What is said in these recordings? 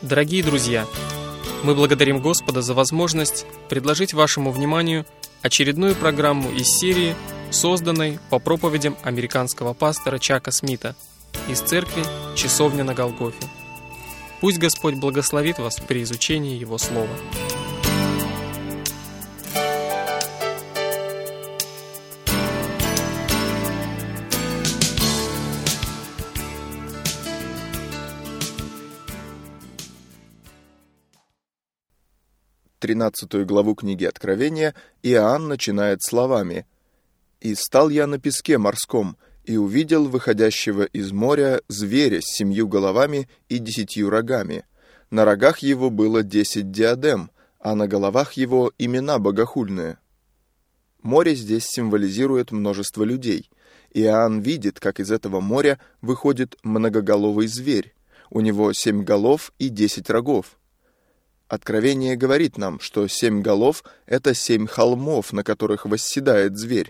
Дорогие друзья, мы благодарим Господа за возможность предложить вашему вниманию очередную программу из серии, созданной по проповедям американского пастора Чака Смита из церкви «Часовня на Голгофе». Пусть Господь благословит вас при изучении Его Слова. Тринадцатую главу книги Откровения Иоанн начинает словами: «И стал я на песке морском, и увидел выходящего из моря зверя с 7 головами и 10 рогами. На рогах его было 10 диадем, а на головах его имена богохульные». Море здесь символизирует множество людей. Иоанн видит, как из этого моря выходит многоголовый зверь. У него 7 голов и 10 рогов. Откровение говорит нам, что 7 голов — это 7 холмов, на которых восседает зверь.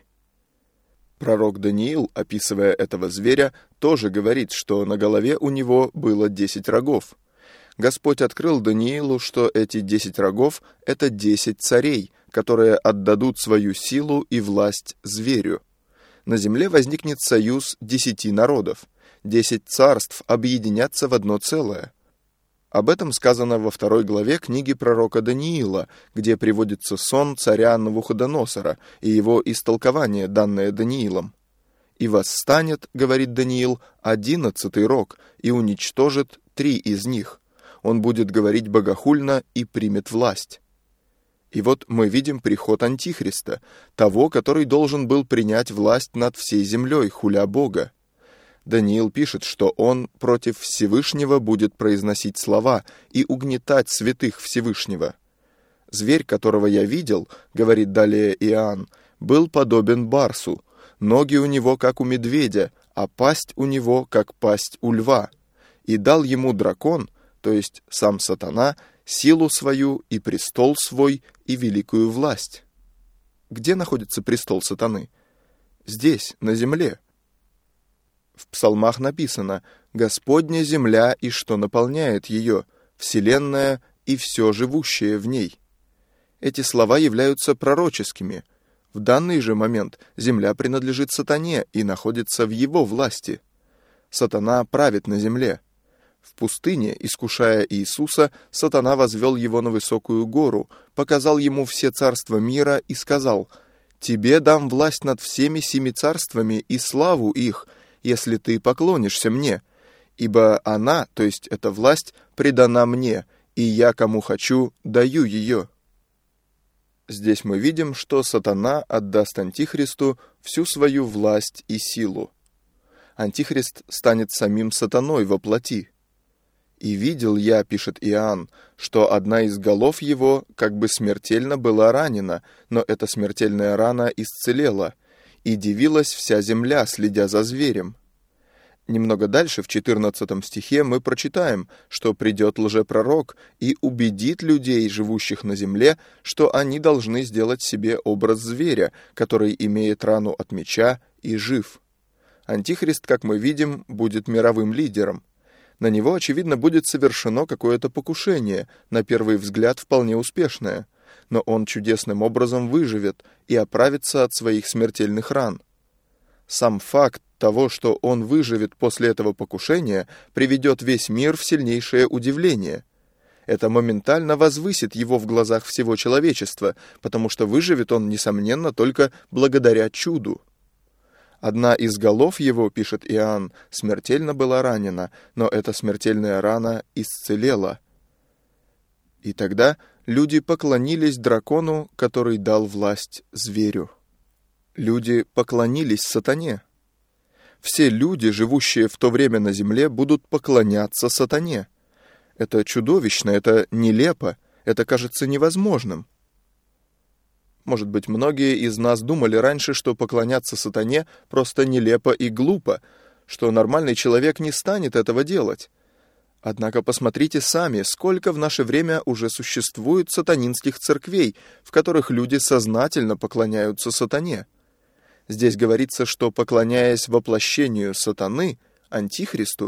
Пророк Даниил, описывая этого зверя, тоже говорит, что на голове у него было 10 рогов. Господь открыл Даниилу, что эти 10 рогов — это 10 царей, которые отдадут свою силу и власть зверю. На земле возникнет союз 10 народов. 10 царств объединятся в одно целое. Об этом сказано во 2 главе книги пророка Даниила, где приводится сон царя Навуходоносора и его истолкование, данное Даниилом. «И восстанет, — говорит Даниил, — 11-й рог, и уничтожит 3 из них. Он будет говорить богохульно и примет власть». И вот мы видим приход Антихриста, того, который должен был принять власть над всей землей, хуля Бога. Даниил пишет, что он против Всевышнего будет произносить слова и угнетать святых Всевышнего. «Зверь, которого я видел, — говорит далее Иоанн, — был подобен барсу, ноги у него, как у медведя, а пасть у него, как пасть у льва. И дал ему дракон, то есть сам сатана, силу свою и престол свой и великую власть». Где находится престол сатаны? Здесь, на земле. В псалмах написано: «Господня земля и что наполняет ее, вселенная и все живущее в ней». Эти слова являются пророческими. В данный же момент земля принадлежит сатане и находится в его власти. Сатана правит на земле. В пустыне, искушая Иисуса, сатана возвел его на высокую гору, показал ему все царства мира и сказал: «Тебе дам власть над всеми 7 царствами и славу их, если ты поклонишься мне, ибо она, то есть эта власть, предана мне, и я, кому хочу, даю ее». Здесь мы видим, что сатана отдаст Антихристу всю свою власть и силу. Антихрист станет самим сатаной во плоти. «И видел я, — пишет Иоанн, — что одна из голов его как бы смертельно была ранена, но эта смертельная рана исцелела, и дивилась вся земля, следя за зверем». Немного дальше, в 14 стихе, мы прочитаем, что придет лжепророк и убедит людей, живущих на земле, что они должны сделать себе образ зверя, который имеет рану от меча и жив. Антихрист, как мы видим, будет мировым лидером. На него, очевидно, будет совершено какое-то покушение, на первый взгляд вполне успешное, но он чудесным образом выживет и оправится от своих смертельных ран. Сам факт того, что он выживет после этого покушения, приведет весь мир в сильнейшее удивление. Это моментально возвысит его в глазах всего человечества, потому что выживет он, несомненно, только благодаря чуду. Одна из голов его, пишет Иоанн, смертельно была ранена, но эта смертельная рана исцелела. И тогда люди поклонились дракону, который дал власть зверю. Люди поклонились сатане. Все люди, живущие в то время на земле, будут поклоняться сатане. Это чудовищно, это нелепо, это кажется невозможным. Может быть, многие из нас думали раньше, что поклоняться сатане просто нелепо и глупо, что нормальный человек не станет этого делать. Однако посмотрите сами, сколько в наше время уже существует сатанинских церквей, в которых люди сознательно поклоняются сатане. Здесь говорится, что, поклоняясь воплощению сатаны, Антихристу,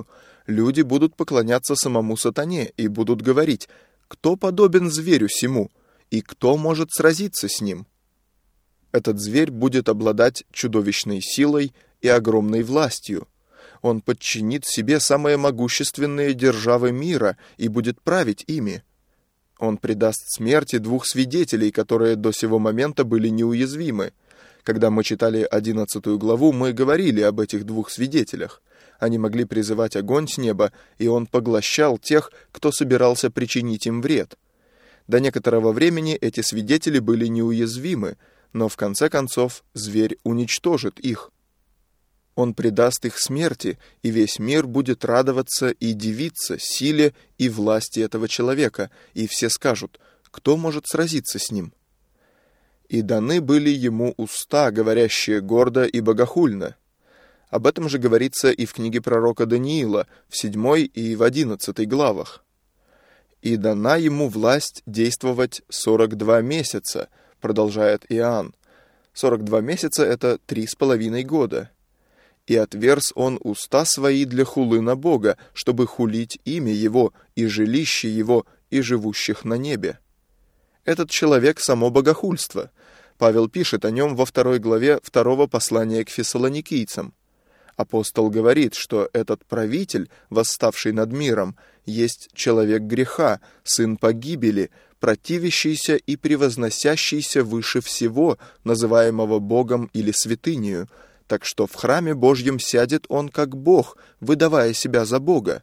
люди будут поклоняться самому сатане и будут говорить: «Кто подобен зверю сему, и кто может сразиться с ним?» Этот зверь будет обладать чудовищной силой и огромной властью. Он подчинит себе самые могущественные державы мира и будет править ими. Он предаст смерти 2 свидетелей, которые до сего момента были неуязвимы. Когда мы читали 11 главу, мы говорили об этих 2 свидетелях. Они могли призывать огонь с неба, и он поглощал тех, кто собирался причинить им вред. До некоторого времени эти свидетели были неуязвимы, но в конце концов зверь уничтожит их. Он предаст их смерти, и весь мир будет радоваться и дивиться силе и власти этого человека, и все скажут: «Кто может сразиться с ним?» «И даны были ему уста, говорящие гордо и богохульно». Об этом же говорится и в книге пророка Даниила, в 7 и в 11 главах. «И дана ему власть действовать 42 месяца», продолжает Иоанн. 42 месяца — это 3,5 года. «И отверз он уста свои для хулы на Бога, чтобы хулить имя Его, и жилище Его, и живущих на небе». Этот человек — само богохульство. Павел пишет о нем во 2 главе 2 послания к фессалоникийцам. Апостол говорит, что этот правитель, восставший над миром, есть человек греха, сын погибели, противящийся и превозносящийся выше всего, называемого Богом или святынею, так что в храме Божьем сядет он как Бог, выдавая себя за Бога.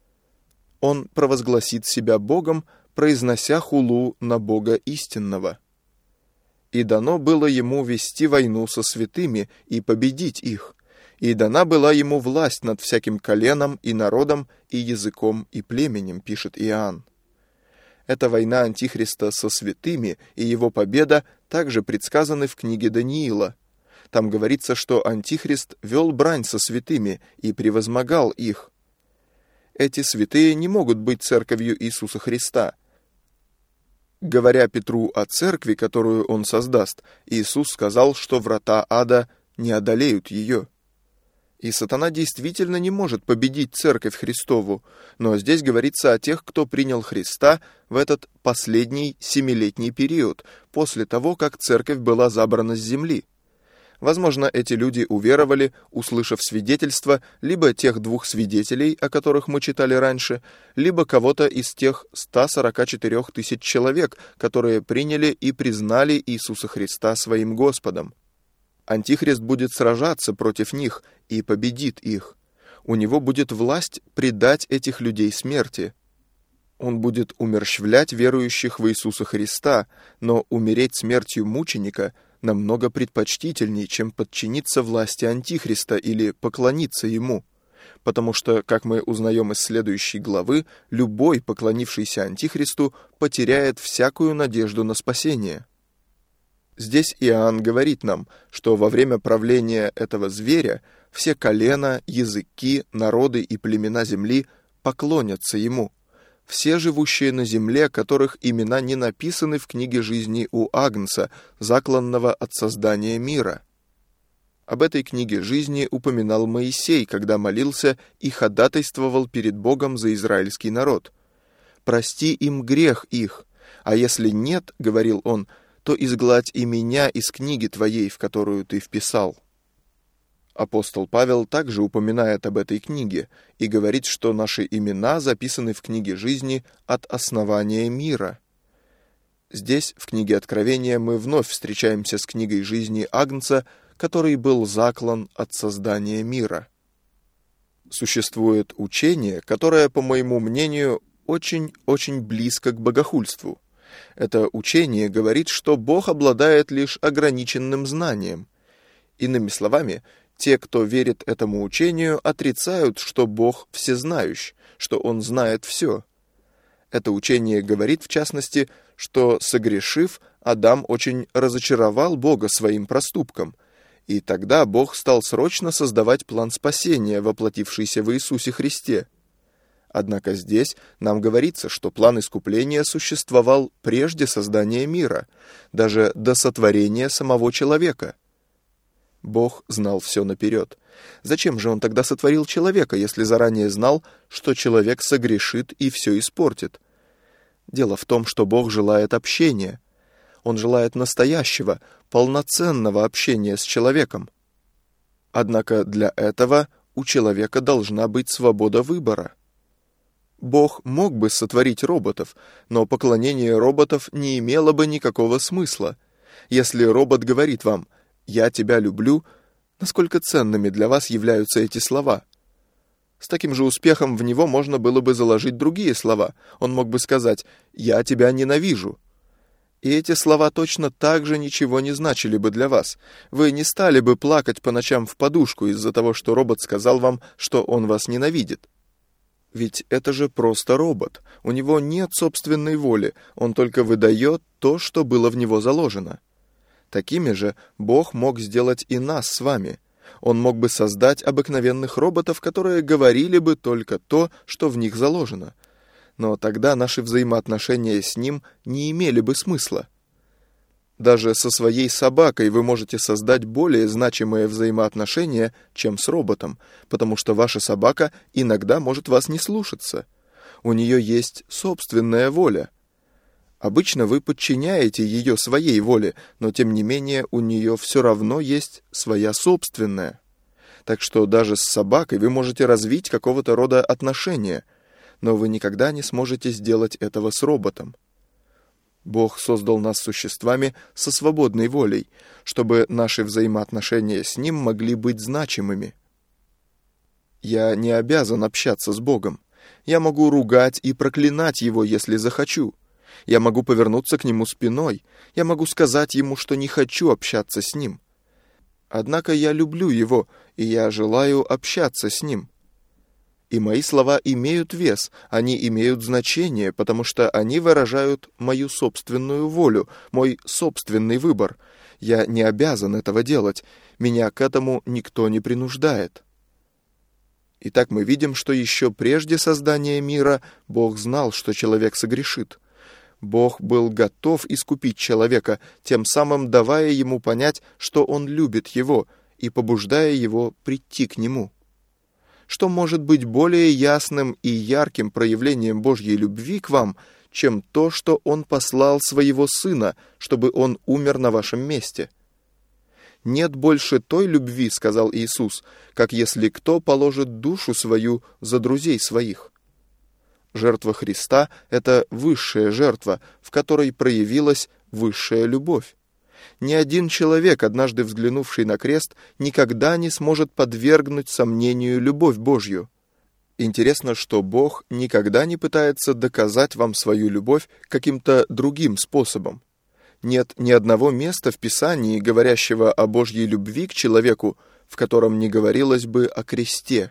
Он провозгласит себя Богом, произнося хулу на Бога истинного. И дано было ему вести войну со святыми и победить их. И дана была ему власть над всяким коленом и народом, и языком, и племенем, пишет Иоанн. Эта война Антихриста со святыми и его победа также предсказаны в книге Даниила. Там говорится, что Антихрист вел брань со святыми и превозмогал их. Эти святые не могут быть церковью Иисуса Христа. Говоря Петру о церкви, которую он создаст, Иисус сказал, что врата ада не одолеют ее. И сатана действительно не может победить церковь Христову, но здесь говорится о тех, кто принял Христа в этот последний 7-летний период, после того, как церковь была забрана с земли. Возможно, эти люди уверовали, услышав свидетельство либо тех 2 свидетелей, о которых мы читали раньше, либо кого-то из тех 144 тысяч человек, которые приняли и признали Иисуса Христа своим Господом. Антихрист будет сражаться против них и победит их. У него будет власть предать этих людей смерти. Он будет умерщвлять верующих в Иисуса Христа, но умереть смертью мученика намного предпочтительнее, чем подчиниться власти Антихриста или поклониться ему. Потому что, как мы узнаем из следующей главы, любой, поклонившийся Антихристу, потеряет всякую надежду на спасение. Здесь Иоанн говорит нам, что во время правления этого зверя все колена, языки, народы и племена земли поклонятся ему. Все живущие на земле, которых имена не написаны в книге жизни у Агнца, закланного от создания мира. Об этой книге жизни упоминал Моисей, когда молился и ходатайствовал перед Богом за израильский народ. «Прости им грех их, а если нет, — говорил он, — то изгладь и меня из книги твоей, в которую ты вписал». Апостол Павел также упоминает об этой книге и говорит, что наши имена записаны в книге жизни от основания мира. Здесь, в книге Откровения, мы вновь встречаемся с книгой жизни Агнца, который был заклан от создания мира. Существует учение, которое, по моему мнению, очень близко к богохульству. Это учение говорит, что Бог обладает лишь ограниченным знанием. Иными словами, те, кто верит этому учению, отрицают, что Бог всезнающ, что Он знает все. Это учение говорит, в частности, что, согрешив, Адам очень разочаровал Бога своим проступком, и тогда Бог стал срочно создавать план спасения, воплотившийся в Иисусе Христе. Однако здесь нам говорится, что план искупления существовал прежде создания мира, даже до сотворения самого человека. Бог знал все наперед. Зачем же Он тогда сотворил человека, если заранее знал, что человек согрешит и все испортит? Дело в том, что Бог желает общения. Он желает настоящего, полноценного общения с человеком. Однако для этого у человека должна быть свобода выбора. Бог мог бы сотворить роботов, но поклонение роботов не имело бы никакого смысла. Если робот говорит вам «я тебя люблю», насколько ценными для вас являются эти слова? С таким же успехом в него можно было бы заложить другие слова. Он мог бы сказать «я тебя ненавижу». И эти слова точно так же ничего не значили бы для вас. Вы не стали бы плакать по ночам в подушку из-за того, что робот сказал вам, что он вас ненавидит. Ведь это же просто робот. У него нет собственной воли, он только выдает то, что было в него заложено. Такими же Бог мог сделать и нас с вами. Он мог бы создать обыкновенных роботов, которые говорили бы только то, что в них заложено. Но тогда наши взаимоотношения с ним не имели бы смысла. Даже со своей собакой вы можете создать более значимые взаимоотношения, чем с роботом, потому что ваша собака иногда может вас не слушаться. У нее есть собственная воля. Обычно вы подчиняете ее своей воле, но тем не менее у нее все равно есть своя собственная. Так что даже с собакой вы можете развить какого-то рода отношения, но вы никогда не сможете сделать этого с роботом. Бог создал нас существами со свободной волей, чтобы наши взаимоотношения с Ним могли быть значимыми. Я не обязан общаться с Богом. Я могу ругать и проклинать Его, если захочу. Я могу повернуться к Нему спиной. Я могу сказать Ему, что не хочу общаться с Ним. Однако я люблю Его, и я желаю общаться с Ним. И мои слова имеют вес, они имеют значение, потому что они выражают мою собственную волю, мой собственный выбор. Я не обязан этого делать, меня к этому никто не принуждает. Итак, мы видим, что еще прежде создания мира Бог знал, что человек согрешит. Бог был готов искупить человека, тем самым давая ему понять, что Он любит его, и побуждая его прийти к Нему. Что может быть более ясным и ярким проявлением Божьей любви к вам, чем то, что Он послал Своего Сына, чтобы Он умер на вашем месте? «Нет больше той любви, — сказал Иисус, — как если кто положит душу свою за друзей своих». Жертва Христа — это высшая жертва, в которой проявилась высшая любовь. Ни один человек, однажды взглянувший на крест, никогда не сможет подвергнуть сомнению любовь Божью. Интересно, что Бог никогда не пытается доказать вам свою любовь каким-то другим способом. Нет ни одного места в Писании, говорящего о Божьей любви к человеку, в котором не говорилось бы о кресте.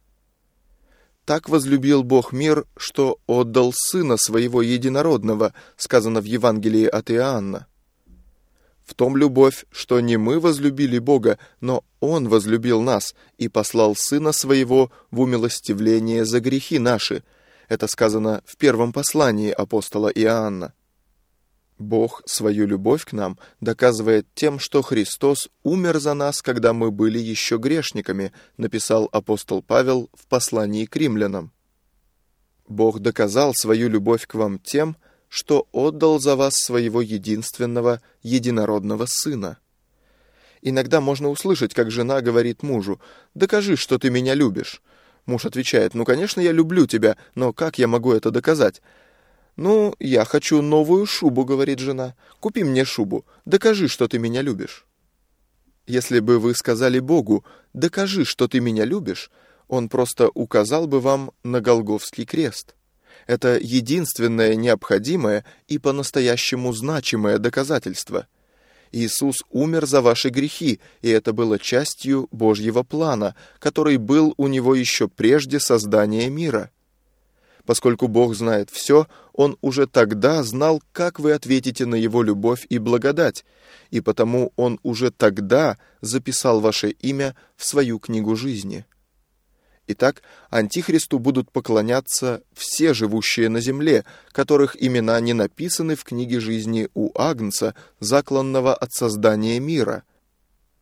«Так возлюбил Бог мир, что отдал Сына Своего Единородного», сказано в Евангелии от Иоанна. В том любовь, что не мы возлюбили Бога, но Он возлюбил нас и послал Сына Своего в умилостивление за грехи наши. Это сказано в первом послании апостола Иоанна. Бог свою любовь к нам доказывает тем, что Христос умер за нас, когда мы были еще грешниками, написал апостол Павел в послании к римлянам. Бог доказал свою любовь к вам тем, что отдал за вас своего единственного, единородного Сына. Иногда можно услышать, как жена говорит мужу: «Докажи, что ты меня любишь». Муж отвечает: «Ну, конечно, я люблю тебя, но как я могу это доказать?» «Ну, я хочу новую шубу», — говорит жена. «Купи мне шубу, докажи, что ты меня любишь». Если бы вы сказали Богу: «Докажи, что ты меня любишь», Он просто указал бы вам на Голгофский крест. Это единственное необходимое и по-настоящему значимое доказательство. Иисус умер за ваши грехи, и это было частью Божьего плана, который был у Него еще прежде создания мира. Поскольку Бог знает все, Он уже тогда знал, как вы ответите на Его любовь и благодать, и потому Он уже тогда записал ваше имя в свою книгу жизни. Итак, Антихристу будут поклоняться все живущие на земле, которых имена не написаны в книге жизни у Агнца, закланного от создания мира.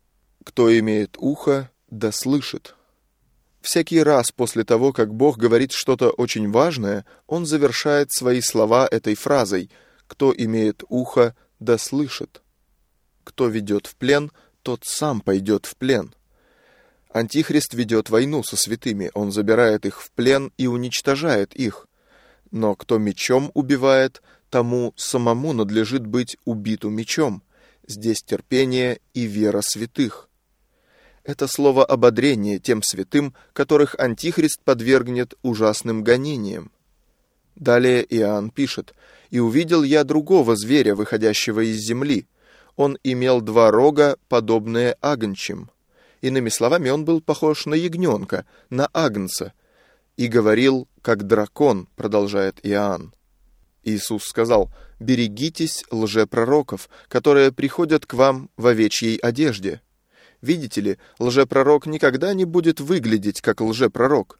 Кто имеет ухо, да слышит». Всякий раз после того, как Бог говорит что-то очень важное, Он завершает свои слова этой фразой: «Кто имеет ухо, да слышит». Кто ведет в плен, тот сам пойдет в плен. Антихрист ведет войну со святыми, он забирает их в плен и уничтожает их. Но кто мечом убивает, тому самому надлежит быть убиту мечом. Здесь терпение и вера святых. Это слово ободрение тем святым, которых Антихрист подвергнет ужасным гонениям. Далее Иоанн пишет: «И увидел я другого зверя, выходящего из земли. Он имел 2 рога, подобные агнчим». Иными словами, он был похож на ягненка, на агнца. «И говорил, как дракон», продолжает Иоанн. Иисус сказал: «Берегитесь лжепророков, которые приходят к вам в овечьей одежде». Видите ли, лжепророк никогда не будет выглядеть как лжепророк.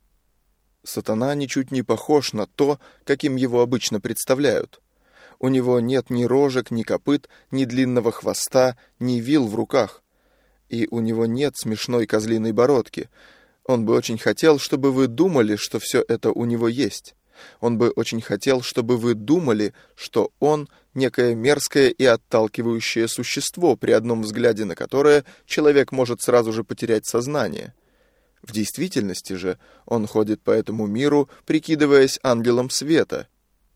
Сатана ничуть не похож на то, каким его обычно представляют. У него нет ни рожек, ни копыт, ни длинного хвоста, ни вил в руках. И у него нет смешной козлиной бородки. Он бы очень хотел, чтобы вы думали, что все это у него есть. Он бы очень хотел, чтобы вы думали, что он некое мерзкое и отталкивающее существо, при одном взгляде на которое человек может сразу же потерять сознание. В действительности же он ходит по этому миру, прикидываясь ангелом света.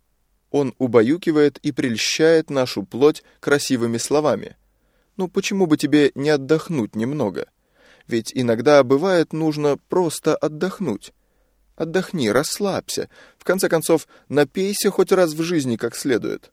Он убаюкивает и прельщает нашу плоть красивыми словами. Ну почему бы тебе не отдохнуть немного? Ведь иногда бывает нужно просто отдохнуть. Отдохни, расслабься. В конце концов, напейся хоть раз в жизни как следует.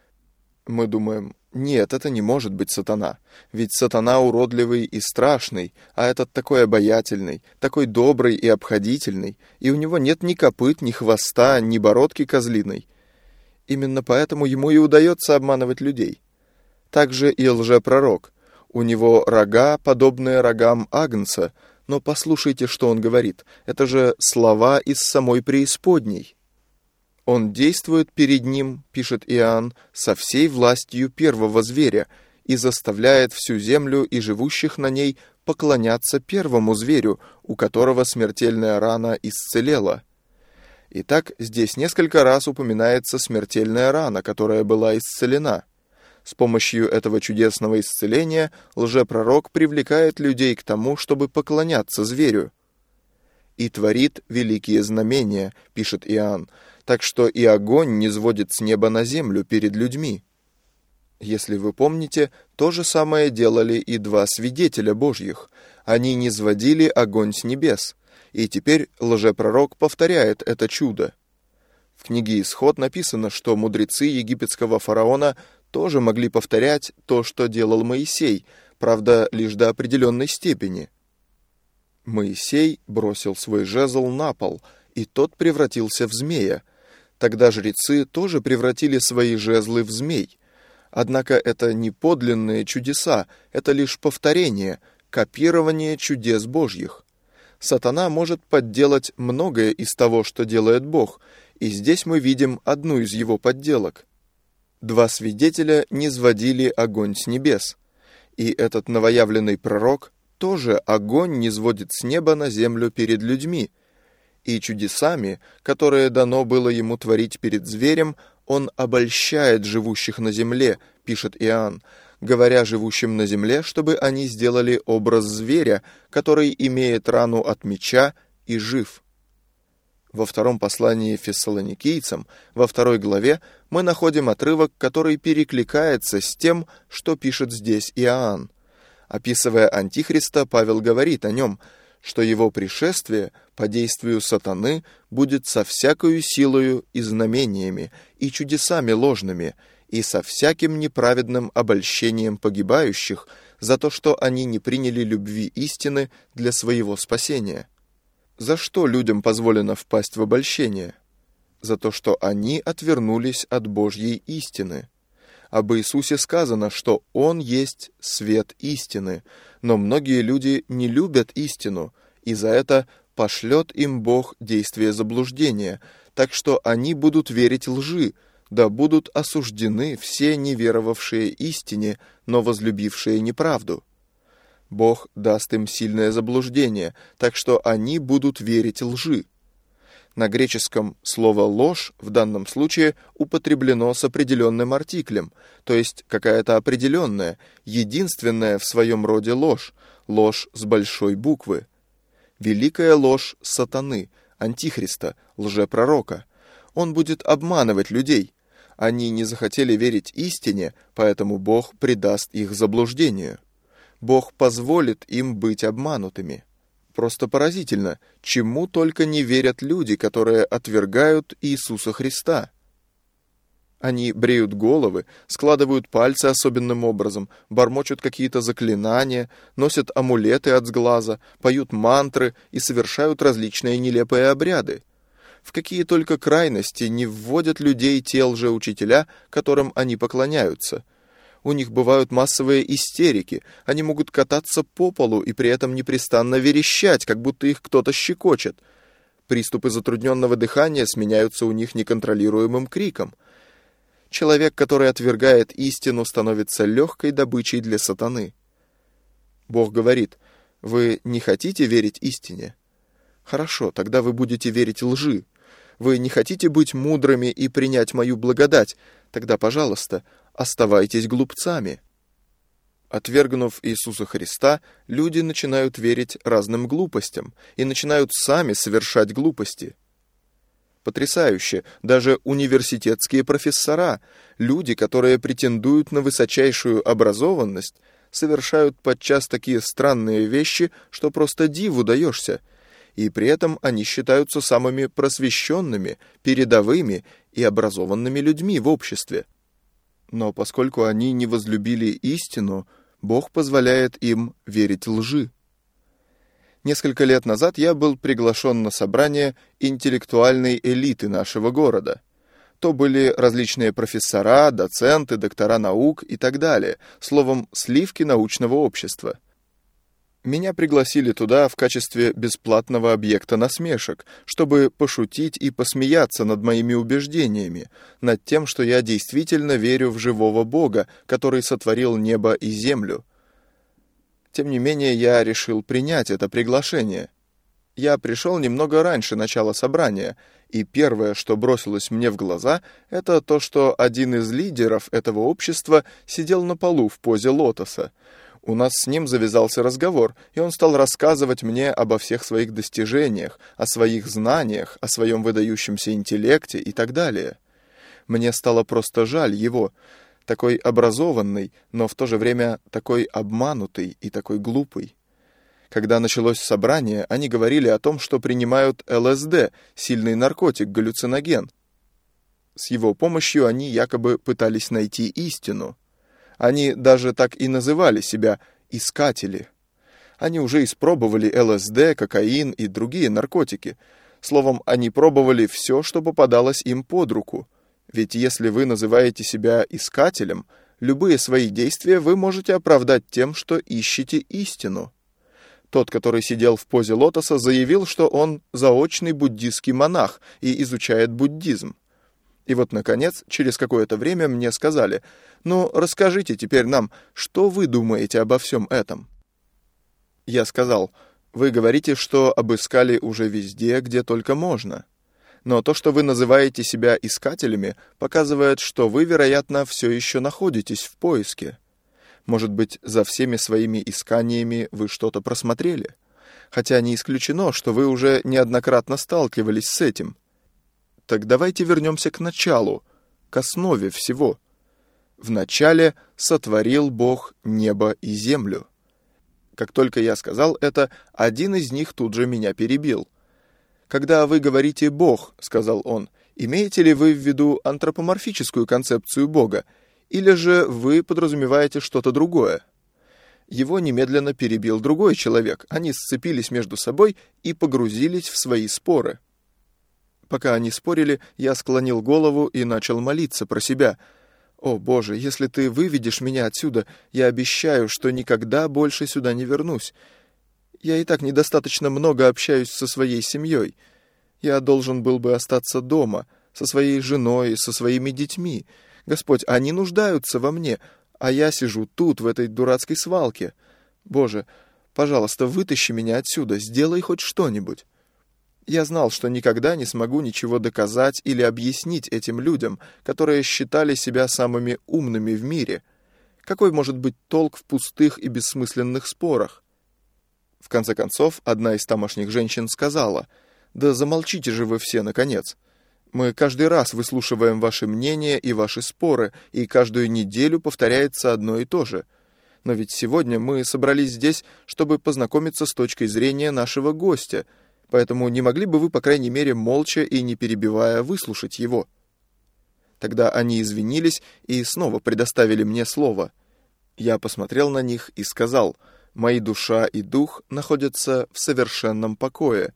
Мы думаем: нет, это не может быть сатана. Ведь сатана уродливый и страшный, а этот такой обаятельный, такой добрый и обходительный, и у него нет ни копыт, ни хвоста, ни бородки козлиной. Именно поэтому ему и удается обманывать людей. Также и лжепророк. У него рога, подобные рогам агнца, но послушайте, что он говорит. Это же слова из самой преисподней. Он действует перед ним, пишет Иоанн, со всей властью первого зверя и заставляет всю землю и живущих на ней поклоняться первому зверю, у которого смертельная рана исцелела. Итак, здесь несколько раз упоминается смертельная рана, которая была исцелена. С помощью этого чудесного исцеления лжепророк привлекает людей к тому, чтобы поклоняться зверю. «И творит великие знамения», пишет Иоанн, «так что и огонь низводит с неба на землю перед людьми». Если вы помните, то же самое делали и 2 свидетеля Божьих. Они низводили огонь с небес. И теперь лжепророк повторяет это чудо. В книге «Исход» написано, что мудрецы египетского фараона тоже могли повторять то, что делал Моисей, правда, лишь до определенной степени. Моисей бросил свой жезл на пол, и тот превратился в змея. Тогда жрецы тоже превратили свои жезлы в змей. Однако это не подлинные чудеса, это лишь повторение, копирование чудес Божьих. Сатана может подделать многое из того, что делает Бог, и здесь мы видим одну из его подделок. 2 свидетеля низводили огонь с небес, и этот новоявленный пророк тоже огонь низводит с неба на землю перед людьми, и чудесами, которые дано было ему творить перед зверем, он обольщает живущих на земле, пишет Иоанн, говоря живущим на земле, чтобы они сделали образ зверя, который имеет рану от меча и жив. Во 2 послании фессалоникийцам, во 2 главе, мы находим отрывок, который перекликается с тем, что пишет здесь Иоанн. Описывая Антихриста, Павел говорит о нем, что его пришествие по действию сатаны будет со всякою силою и знамениями, и чудесами ложными, и со всяким неправедным обольщением погибающих за то, что они не приняли любви истины для своего спасения. За что людям позволено впасть в обольщение? За то, что они отвернулись от Божьей истины. Об Иисусе сказано, что Он есть свет истины, но многие люди не любят истину, и за это пошлет им Бог действие заблуждения, так что они будут верить лжи, да будут осуждены все неверовавшие истине, но возлюбившие неправду. Бог даст им сильное заблуждение, так что они будут верить лжи. На греческом слово «ложь» в данном случае употреблено с определенным артиклем, то есть какая-то определенная, единственная в своем роде ложь, ложь с большой буквы. Великая ложь сатаны, антихриста, лжепророка. Он будет обманывать людей. Они не захотели верить истине, поэтому Бог предаст их заблуждению. Бог позволит им быть обманутыми. Просто поразительно, чему только не верят люди, которые отвергают Иисуса Христа. Они бреют головы, складывают пальцы особенным образом, бормочут какие-то заклинания, носят амулеты от сглаза, поют мантры и совершают различные нелепые обряды. В какие только крайности не вводят людей те лжеучителя, которым они поклоняются. У них бывают массовые истерики, они могут кататься по полу и при этом непрестанно верещать, как будто их кто-то щекочет. Приступы затрудненного дыхания сменяются у них неконтролируемым криком. Человек, который отвергает истину, становится легкой добычей для сатаны. Бог говорит: вы не хотите верить истине? Хорошо, тогда вы будете верить лжи. Вы не хотите быть мудрыми и принять мою благодать? Тогда, пожалуйста, оставайтесь глупцами. Отвергнув Иисуса Христа, люди начинают верить разным глупостям и начинают сами совершать глупости. Потрясающе! Даже университетские профессора, люди, которые претендуют на высочайшую образованность, совершают подчас такие странные вещи, что просто диву даешься, и при этом они считаются самыми просвещенными, передовыми и образованными людьми в обществе. Но поскольку они не возлюбили истину, Бог позволяет им верить лжи. Несколько лет назад я был приглашен на собрание интеллектуальной элиты нашего города. То были различные профессора, доценты, доктора наук и так далее, словом, сливки научного общества. Меня пригласили туда в качестве бесплатного объекта насмешек, чтобы пошутить и посмеяться над моими убеждениями, над тем, что я действительно верю в живого Бога, который сотворил небо и землю. Тем не менее, я решил принять это приглашение. Я пришел немного раньше начала собрания, и первое, что бросилось мне в глаза, это то, что один из лидеров этого общества сидел на полу в позе лотоса. У нас с ним завязался разговор, и он стал рассказывать мне обо всех своих достижениях, о своих знаниях, о своем выдающемся интеллекте и так далее. Мне стало просто жаль его, такой образованный, но в то же время такой обманутый и такой глупый. Когда началось собрание, они говорили о том, что принимают ЛСД, сильный наркотик, галлюциноген. С его помощью они якобы пытались найти истину. Они даже так и называли себя «искатели». Они уже испробовали ЛСД, кокаин и другие наркотики. Словом, они пробовали все, что попадалось им под руку. Ведь если вы называете себя искателем, любые свои действия вы можете оправдать тем, что ищете истину. Тот, который сидел в позе лотоса, заявил, что он заочный буддийский монах и изучает буддизм. И вот, наконец, через какое-то время мне сказали: «Ну, расскажите теперь нам, что вы думаете обо всем этом?» Я сказал: «Вы говорите, что обыскали уже везде, где только можно. Но то, что вы называете себя искателями, показывает, что вы, вероятно, все еще находитесь в поиске. Может быть, за всеми своими исканиями вы что-то просмотрели? Хотя не исключено, что вы уже неоднократно сталкивались с этим. Так давайте вернемся к началу, к основе всего. В начале сотворил Бог небо и землю». Как только я сказал это, один из них тут же меня перебил. «Когда вы говорите «Бог», — сказал он, — имеете ли вы в виду антропоморфическую концепцию Бога, или же вы подразумеваете что-то другое?» Его немедленно перебил другой человек. Они сцепились между собой и погрузились в свои споры. Пока они спорили, я склонил голову и начал молиться про себя. «О, Боже, если ты выведешь меня отсюда, я обещаю, что никогда больше сюда не вернусь. Я и так недостаточно много общаюсь со своей семьей. Я должен был бы остаться дома, со своей женой, со своими детьми. Господь, они нуждаются во мне, а я сижу тут, в этой дурацкой свалке. Боже, пожалуйста, вытащи меня отсюда, сделай хоть что-нибудь. Я знал, что никогда не смогу ничего доказать или объяснить этим людям, которые считали себя самыми умными в мире. Какой может быть толк в пустых и бессмысленных спорах? В конце концов, одна из тамошних женщин сказала: «Да замолчите же вы все, наконец. Мы каждый раз выслушиваем ваши мнения и ваши споры, и каждую неделю повторяется одно и то же. Но ведь сегодня мы собрались здесь, чтобы познакомиться с точкой зрения нашего гостя, поэтому не могли бы вы, по крайней мере, молча и не перебивая, выслушать его?» Тогда они извинились и снова предоставили мне слово. Я посмотрел на них и сказал: «Мои душа и дух находятся в совершенном покое».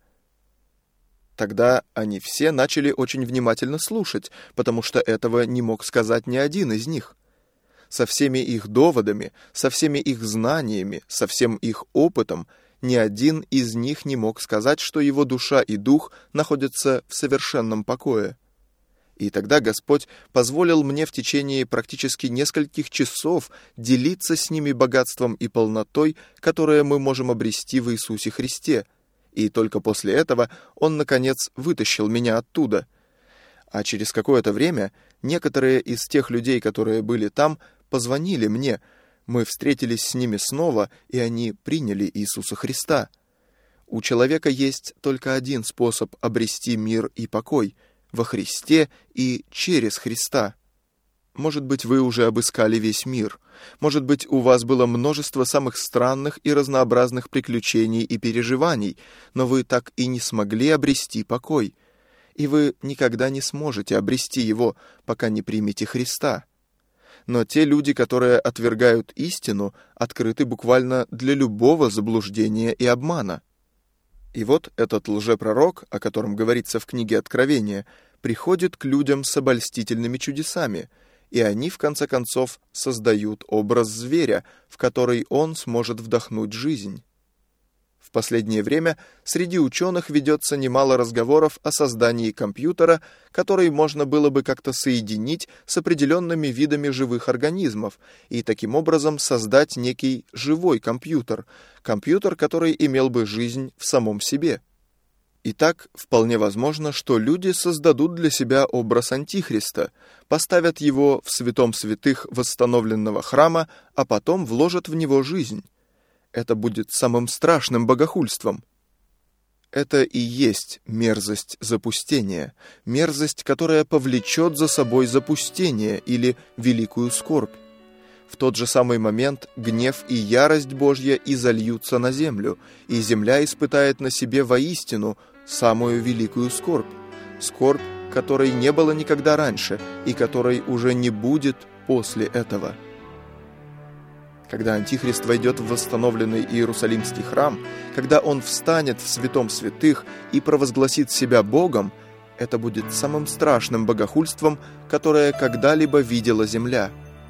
Тогда они все начали очень внимательно слушать, потому что этого не мог сказать ни один из них. Со всеми их доводами, со всеми их знаниями, со всем их опытом, ни один из них не мог сказать, что его душа и дух находятся в совершенном покое. И тогда Господь позволил мне в течение практически нескольких часов делиться с ними богатством и полнотой, которые мы можем обрести в Иисусе Христе. И только после этого Он, наконец, вытащил меня оттуда. А через какое-то время некоторые из тех людей, которые были там, позвонили мне. Мы встретились с ними снова, и они приняли Иисуса Христа. У человека есть только один способ обрести мир и покой — во Христе и через Христа. Может быть, вы уже обыскали весь мир. Может быть, у вас было множество самых странных и разнообразных приключений и переживаний, но вы так и не смогли обрести покой. И вы никогда не сможете обрести его, пока не примете Христа. Но те люди, которые отвергают истину, открыты буквально для любого заблуждения и обмана. И вот этот лжепророк, о котором говорится в книге Откровения, приходит к людям с обольстительными чудесами, и они, в конце концов, создают образ зверя, в который он сможет вдохнуть жизнь. В последнее время среди ученых ведется немало разговоров о создании компьютера, который можно было бы как-то соединить с определенными видами живых организмов и таким образом создать некий живой компьютер, который имел бы жизнь в самом себе. Итак, вполне возможно, что люди создадут для себя образ Антихриста, поставят его в святом святых восстановленного храма, а потом вложат в него жизнь. Это будет самым страшным богохульством. Это и есть мерзость запустения, мерзость, которая повлечет за собой запустение или великую скорбь. В тот же самый момент гнев и ярость Божья изольются на землю, и земля испытает на себе воистину самую великую скорбь, скорбь, которой не было никогда раньше и которой уже не будет после этого. Когда Антихрист войдет в восстановленный Иерусалимский храм, когда он встанет в святом святых и провозгласит себя Богом, это будет самым страшным богохульством, которое когда-либо видела земля.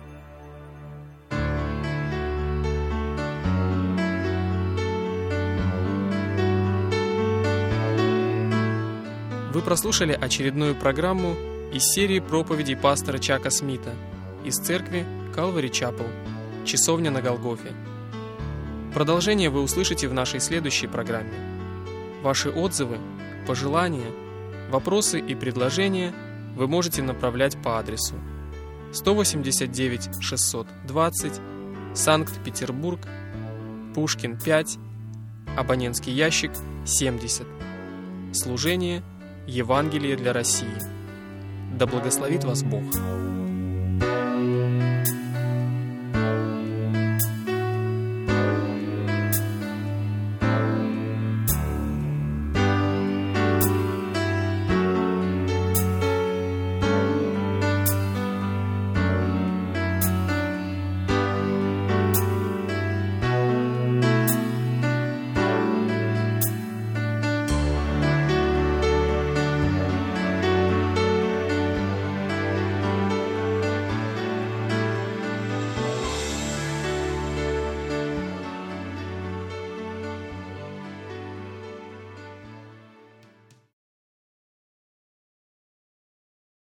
Вы прослушали очередную программу из серии проповедей пастора Чака Смита из церкви Calvary Chapel, Часовня на Голгофе. Продолжение вы услышите в нашей следующей программе. Ваши отзывы, пожелания, вопросы и предложения вы можете направлять по адресу 189 620, Санкт-Петербург, Пушкин 5, абонентский ящик 70. Служение Евангелие для России. Да благословит вас Бог.